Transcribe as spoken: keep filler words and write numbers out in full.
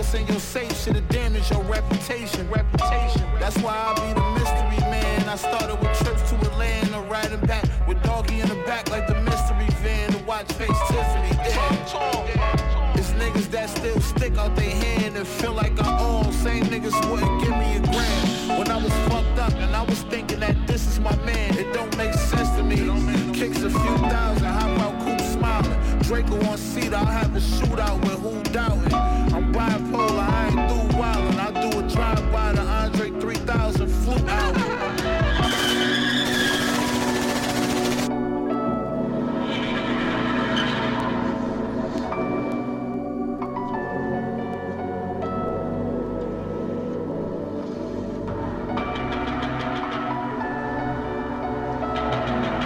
what's in your safe should've damaged your reputation. Reputation. That's why I be the mystery man. I started with trips to Atlanta, riding back with doggy in the back like the mystery van to watch Face Tiffany. Yeah. It's niggas that still stick out their hand and feel like I own. Same niggas wouldn't give me a grand when I was fucked up and I was thinking that this is my man. It don't make sense to me. Kicks a few thousand, how about Coop smiling? Draco on seat, I'll have a